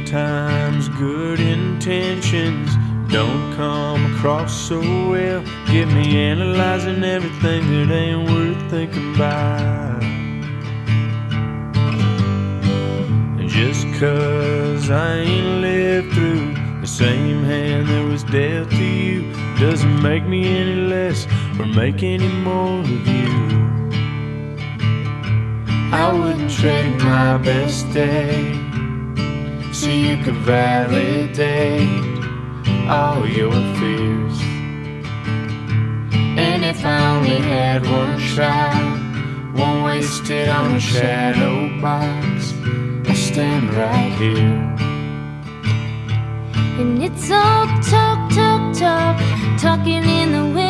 Sometimes good intentions don't come across so well. Get me analyzing everything that ain't worth thinking about. And just 'cause I ain't lived through the same hand that was dealt to you doesn't make me any less or make any more of you. I wouldn't trade my best day so you could validate all your fears. And if I only had one shot, won't waste it on a shadow box. I stand right here. And it's all talk, talk, talk, talking in the wind.